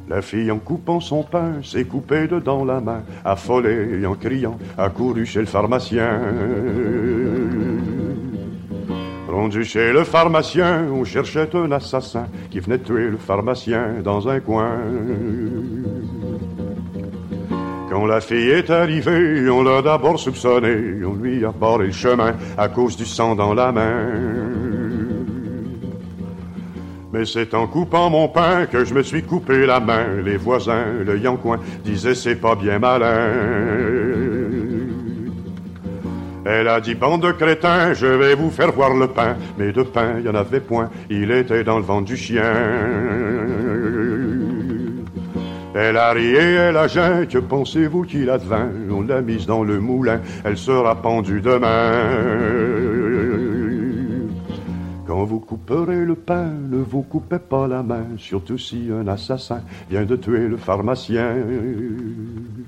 La fille, en coupant son pain, s'est coupée dedans la main, affolée et en criant, accourut chez le pharmacien. Rendu chez le pharmacien, on cherchait un assassin qui venait tuer le pharmacien dans un coin. Quand la fille est arrivée, on l'a d'abord soupçonné, on lui a barré le chemin à cause du sang dans la main. Mais c'est en coupant mon pain que je me suis coupé la main. Les voisins, le Yancoin, disaient c'est pas bien malin. Elle a dit, bande de crétins, je vais vous faire voir le pain. Mais de pain, il y en avait point, il était dans le ventre du chien. Elle a ri et elle a geint, que pensez-vous qu'il advint? On l'a mise dans le moulin, elle sera pendue demain. Quand vous couperez le pain, ne vous coupez pas la main, surtout si un assassin vient de tuer le pharmacien.